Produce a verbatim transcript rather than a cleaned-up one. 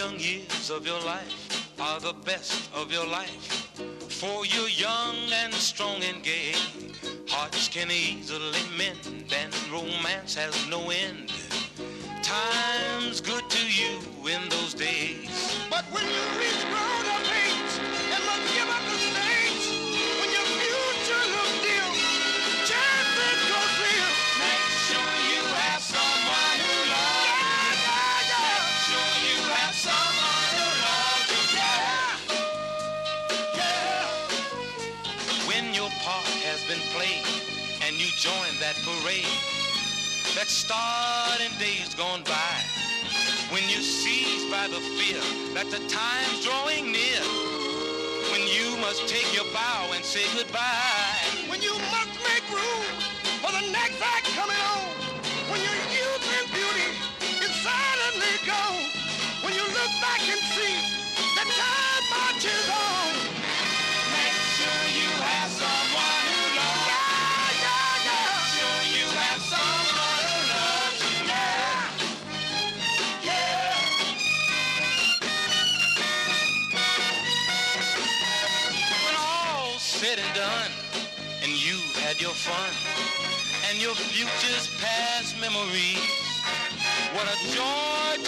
young years of your life are the best of your life. For you're young and strong and gay. Hearts can easily mend and romance has no end. Time's good to you in those days. But when you reach grown-up age and must give up the stage, when your future looks dim, chances go slim. Make sure you have someone who loves you. Yeah, yeah, yeah. Make sure you have someone who loves you. Yeah, yeah. When your part has been played and you join that parade that starred in days gone by, when you're seized by the fear that the time's drawing near, when you must take your bow and say goodbye, When you must make room for the next act coming on, when your youth and beauty is silently gone, when you look back and see that time marches on. make sure you have someone who loves you. Yeah, yeah, yeah. Make sure you have someone who loves you. Yeah, yeah. When all's said and done, and you've had your fun, and your future's past memories, what a joy